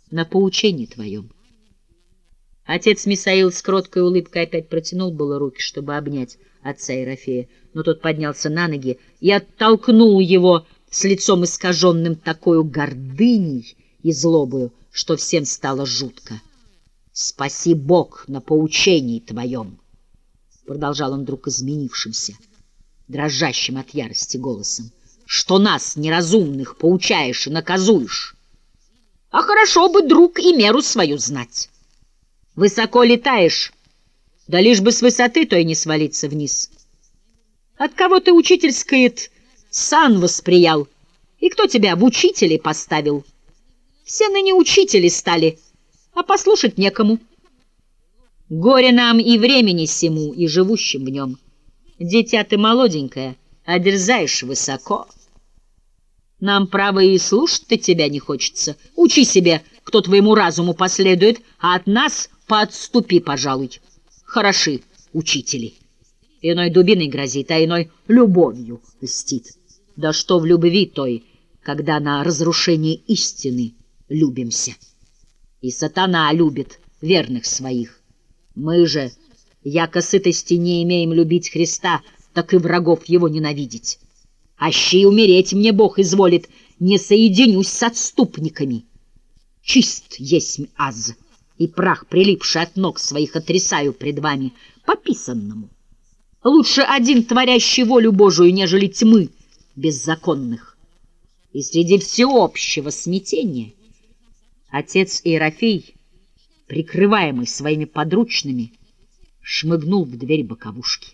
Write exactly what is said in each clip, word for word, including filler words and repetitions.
на поучении твоем. Отец Мисаил с кроткой улыбкой опять протянул было руки, чтобы обнять отца Ерофея, но тот поднялся на ноги и оттолкнул его с лицом искаженным такою гордыней и злобою, что всем стало жутко. «Спаси Бог на поучении твоем!» — продолжал он вдруг изменившимся, дрожащим от ярости голосом, «что нас, неразумных, поучаешь и наказуешь. А хорошо бы, друг, и меру свою знать. Высоко летаешь, да лишь бы с высоты то и не свалиться вниз. От кого ты учительское-то сан восприял, и кто тебя в учители поставил? Все ныне учители стали, а послушать некому. Горе нам и времени сему, и живущим в нем. Дитя ты молоденькое, а дерзаешь высоко. Нам, право, и слушать-то тебя не хочется. Учи себе, кто твоему разуму последует, а от нас поотступи, пожалуй. Хороши учители. Иной дубиной грозит, а иной любовью льстит. Да что в любви той, когда на разрушение истины любимся. И сатана любит верных своих. Мы же, яко сытости не имеем любить Христа, так и врагов его ненавидеть. Аще и умереть мне Бог изволит, не соединюсь с отступниками. Чист есть аз, и прах, прилипший от ног своих, отрисаю пред вами по писанному. Лучше один, творящий волю Божию, нежели тьмы беззаконных. И среди всеобщего смятения отец Иерофей, прикрываемый своими подручными, шмыгнул в дверь боковушки.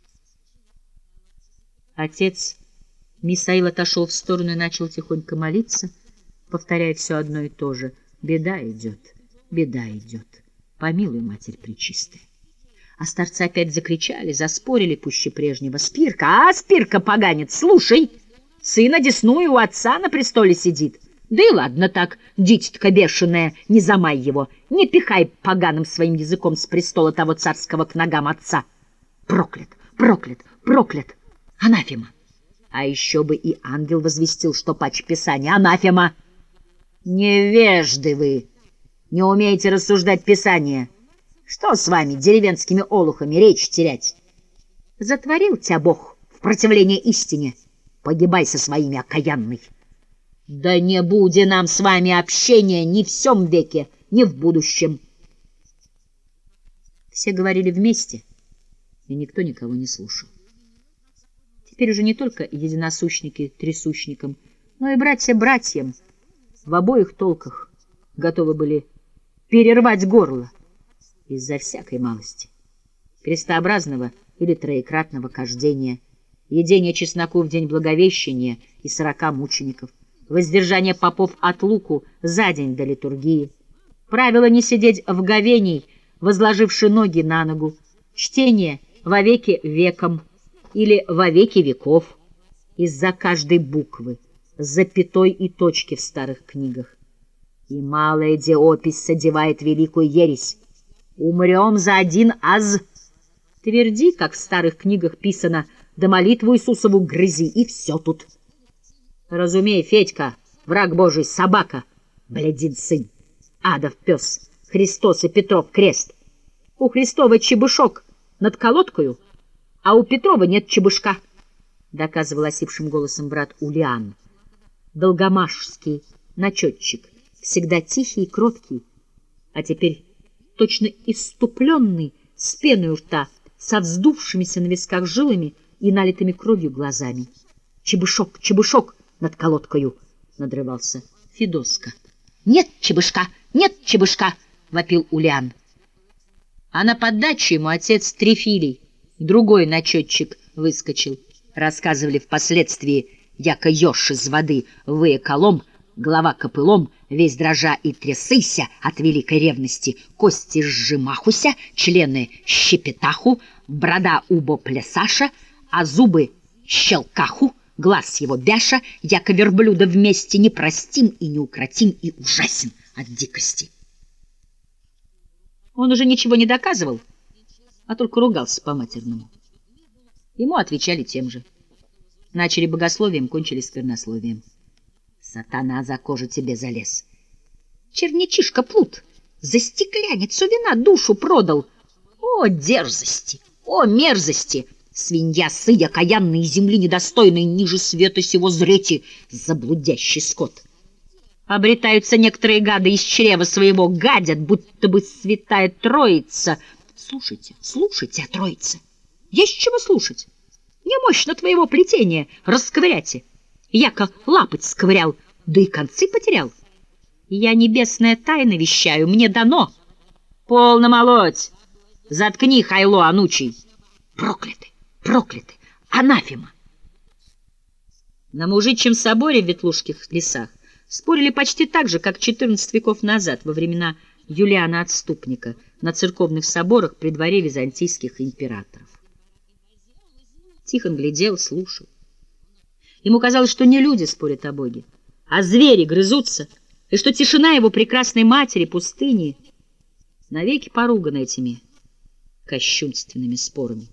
Отец Мисаил отошел в сторону и начал тихонько молиться, повторяя все одно и то же: «Беда идет, беда идет, помилуй, Матерь Пречистая». А старцы опять закричали, заспорили пуще прежнего: «Спирка, а, Спирка, поганец, слушай! Сын одесную у отца на престоле сидит. Да и ладно так, дитятка бешеная, не замай его, не пихай поганым своим языком с престола того царского к ногам отца. Проклят, проклят, проклят! Анафема!» А еще бы и ангел возвестил, что паче Писания. Анафема! Невежды вы! Не умеете рассуждать Писание. Что с вами, деревенскими олухами, речь терять? Затворил тебя Бог в противление истине. Погибай со своими, окаянный. Да не буде нам с вами общения ни в сём веке, ни в будущем. Все говорили вместе, и никто никого не слушал. Теперь уже не только единосущники трясущникам, но и братья братьям в обоих толках готовы были перервать горло из-за всякой малости, крестообразного или троекратного кождения, едения чесноку в день Благовещения и сорока мучеников, воздержание попов от луку за день до литургии, правило не сидеть в говении, возложивши ноги на ногу, чтение вовеки веком или во веки веков, из-за каждой буквы, запятой и точки в старых книгах. И малая деопись содевает великую ересь. Умрем за один аз. Тверди, как в старых книгах писано, да молитву Иисусову грызи, и все тут. Разумей, Федька, враг Божий, собака, блядин сын, адов пес, Христос и Петров крест. У Христова чебышок над колодкою, а у Петрова нет чебышка, доказывал осипшим голосом брат Улиан. Долгомашский начетчик, всегда тихий и кроткий, а теперь точно исступленный, с пеной у рта, со вздувшимися на висках жилами и налитыми кровью глазами. «Чебышок, чебышок над колодкою!» — надрывался Федоска. «Нет чебышка, нет чебышка!» — вопил Улиан. А на поддачу ему отец Трифилий, другой начетчик, выскочил. Рассказывали впоследствии, яко еж из воды вые колом, голова копылом, весь дрожа и трясыся от великой ревности, кости сжимахуся, члены щепетаху, брода убо плясаша, а зубы щелкаху, глаз его бяша, яко верблюда вместе непростим и неукротим и ужасен от дикости. Он уже ничего не доказывал, а только ругался по-матерному. Ему отвечали тем же. Начали богословием, кончили сквернословием. Сатана за кожу тебе залез. Чернячишка плут, за стеклянницу вина душу продал. О, дерзости, о, мерзости! Свинья, сы, окаянные земли недостойные, ниже света сего зрете, заблудящий скот. Обретаются некоторые гады из чрева своего, гадят, будто бы святая троица. Слушайте, слушайте, а троица, есть чего слушать. Не мощно твоего плетения расковыряйте. Яко лапоть сковырял, да и концы потерял. Я небесная тайна вещаю, мне дано. Полно молоть, заткни, хайло анучий. Прокляты, прокляты, анафема. На мужичьем соборе в Ветлужских лесах спорили почти так же, как четырнадцать веков назад, во времена Юлиана Отступника, на церковных соборах при дворе византийских императоров. Тихон глядел, слушал. Ему казалось, что не люди спорят о Боге, а звери грызутся, и что тишина его прекрасной матери, пустыни, навеки поругана этими кощунственными спорами.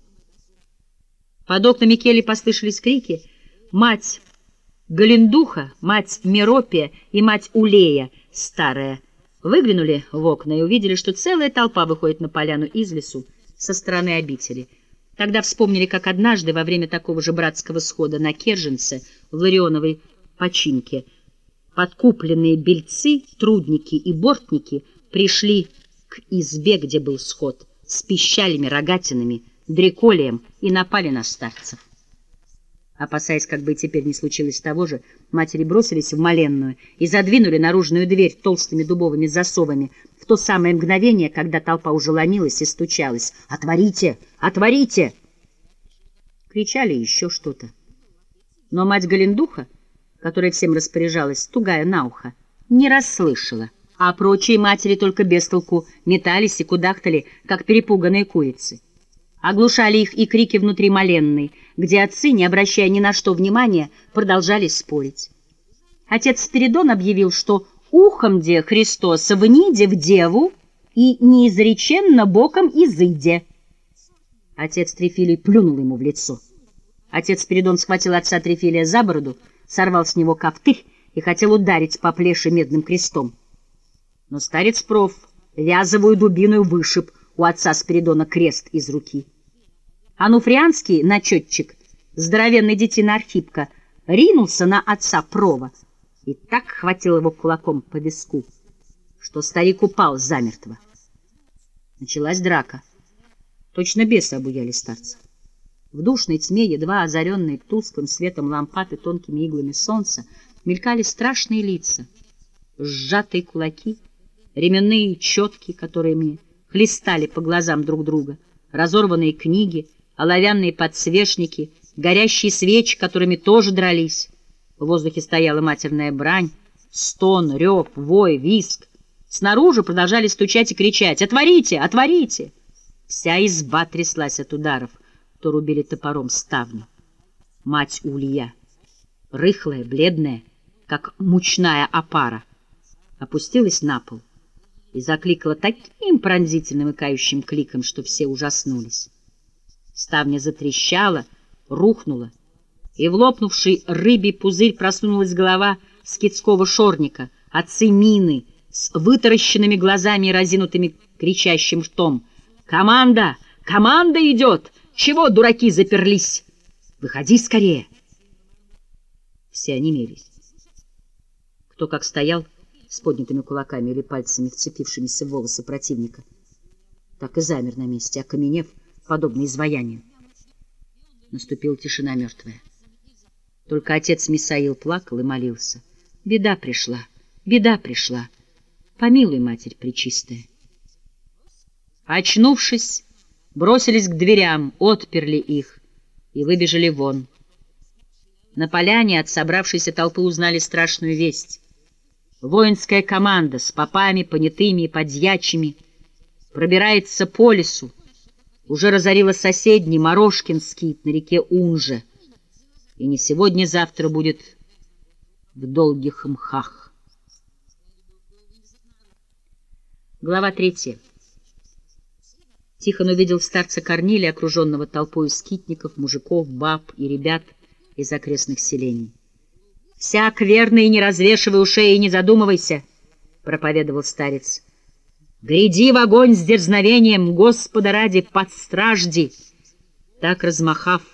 Под окнами кельи послышались крики. Мать Галендуха, мать Меропия и мать Улея, старая, выглянули в окна и увидели, что целая толпа выходит на поляну из лесу со стороны обители. Тогда вспомнили, как однажды во время такого же братского схода на Керженце в Ларионовой починке подкупленные бельцы, трудники и бортники пришли к избе, где был сход, с пищалями, рогатинами, дреколием и напали на старцев. Опасаясь, как бы и теперь не случилось того же, матери бросились в моленную и задвинули наружную дверь толстыми дубовыми засовами в то самое мгновение, когда толпа уже ломилась и стучалась. «Отворите! Отворите!» Кричали еще что-то. Но мать Галендуха, которая всем распоряжалась, тугая на ухо, не расслышала, а прочие матери только без толку метались и кудахтали, как перепуганные курицы. Оглушали их и крики внутри моленной, где отцы, не обращая ни на что внимания, продолжали спорить. Отец Спиридон объявил, что ухом де Христос вниде в деву и неизреченно боком изыде. Отец Трифилий плюнул ему в лицо. Отец Спиридон схватил отца Трифилия за бороду, сорвал с него кафтырь и хотел ударить по плеше медным крестом. Но старец проф вязовую дубину вышиб у отца Спиридона крест из руки. Ануфрианский начетчик, здоровенный детина Архипка, ринулся на отца Прова и так хватил его кулаком по виску, что старик упал замертво. Началась драка. Точно бесы обуяли старца. В душной тьме, едва озаренной тусклым светом лампад и тонкими иглами солнца, мелькали страшные лица, сжатые кулаки, ременные четки, которыми хлестали по глазам друг друга, разорванные книги, оловянные подсвечники, горящие свечи, которыми тоже дрались. В воздухе стояла матерная брань, стон, рев, вой, визг. Снаружи продолжали стучать и кричать: «Отворите! Отворите!» Вся изба тряслась от ударов, то рубили топором ставню. Мать Улья, рыхлая, бледная, как мучная опара, опустилась на пол и закликала таким пронзительным и кающим кликом, что все ужаснулись. Ставня затрещала, рухнула, и в лопнувший рыбий пузырь просунулась голова скитского шорника, отцы Мины, с вытаращенными глазами и разинутыми кричащим ртом. «Команда! Команда идет! Чего, дураки, заперлись? Выходи скорее!» Все онемелись. Кто как стоял, с поднятыми кулаками или пальцами, вцепившимися в волосы противника, так и замер на месте, окаменев, подобно изваянию. Наступила тишина мертвая. Только отец Мисаил плакал и молился. «Беда пришла, беда пришла! Помилуй, Матерь Пречистая!» Очнувшись, бросились к дверям, отперли их и выбежали вон. На поляне от собравшейся толпы узнали страшную весть. Воинская команда с попами, понятыми и подьячими пробирается по лесу, уже разорила соседний Морошкин скит на реке Унже, и не сегодня-завтра будет в долгих мхах. Глава третья. Тихон увидел старца Корнилия, окруженного толпой скитников, мужиков, баб и ребят из окрестных селений. «Всяк верный, не развешивай ушей и не задумывайся. проповедовал старец. Гряди в огонь с дерзновением, Господа ради, подстражди. Так, размахав